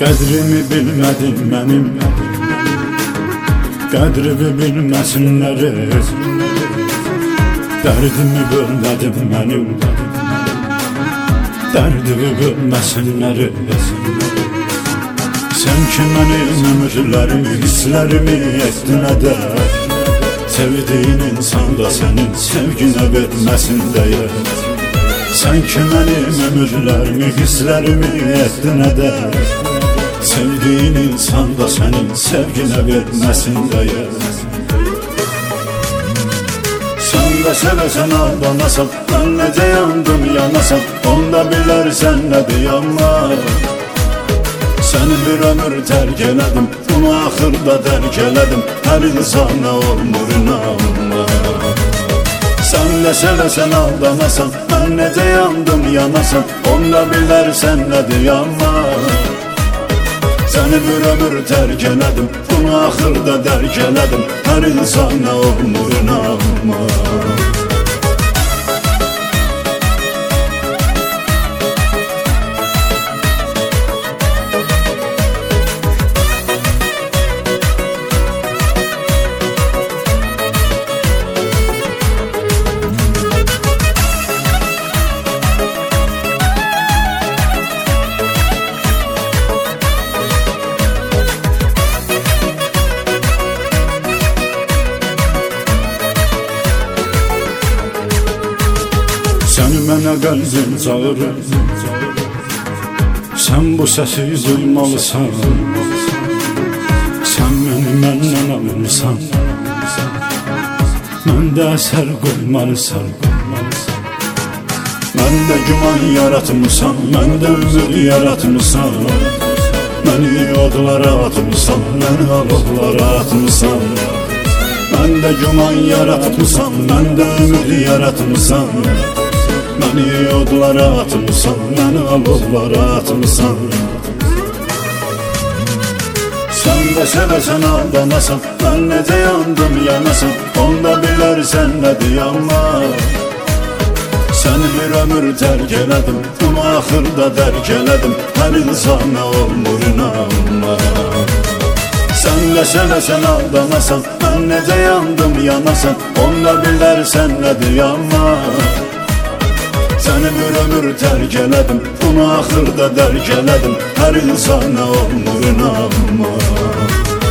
Qədrimi bilmədin mənim, qədrimi bilməsinlər. Dərdimi bölmədim mənim, dərdimi bölməsinlər. Sən ki mənim ömürlərimi, hisslərimi etdin ədər. Sevdiğin insan da sənin sevginə verməsin deyə. Sən ki mənim ömürlərimi, hisslərimi etdin ədər. Sevdiğin insan da sənin sevginə verməsin deyə. Sən də sevəsən aldanasan, mən necə yandım yanasan, onda bilərsən nədir yanmaq. Səni bir ömür tərk elədim, bunu axırda dərk elədim, hər insana olmur inanmaq. Sən də sevəsən aldanasan, mən necə yandım yanasan, onda bilərsən nədir yanmaq. Səni bir ömür tərk elədim, bunu axırda dərk elədim, hər insana olmur inanmaq. Səni mənə qəlbim çağırır, sən bu səsi duymalısan. Sən məni məndən alırsan, məndə əsər qoymalısan. Məndə güman yaratmışsan, məndə ümid yaratmışsan. Məni odlara atmışsan, məni alovlara atmışsan. Məndə güman yaratmışsan, məndə ümid yaratmışsan. Məni odlara atmışsan, məni alovlara atmışsan. Sən də sevəsən aldanasan, mən necə yandım yanasan, onda bilərsən nədir yanmaq. Səni bir ömür tərk elədim, bunu axırda dərk elədim, hər insana olmur inanmaq. Sən də sevəsən aldanasan, mən necə yandım yanasan, onda bilərsən nədir yanmaq. Səni bir ömür tərk elədim, bunu axırda dərk elədim, hər insana olmur inanmaq.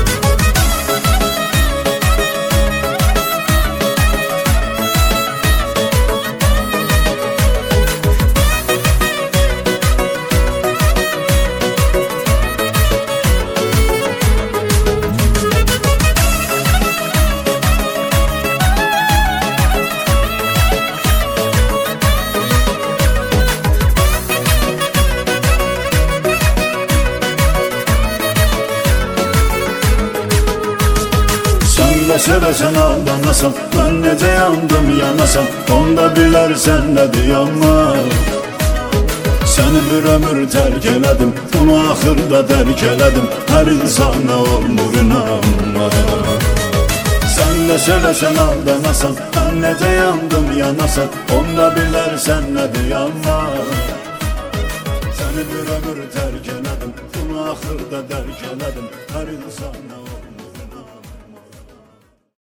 Sevəsən aldanasan, mən necə yandım yanasan, onda bilərsən nədir yanmaq. Səni bir ömür tərk elədim, bunu axırda dərk elədim, hər insana olmur inanmaq. Sən də sevəsən aldanasan, mən necə yandım yanasan, onda bilərsən nədir yanmaq. Səni bir ömür tərk elədim, bunu axırda dərk elədim, hər insana olmur.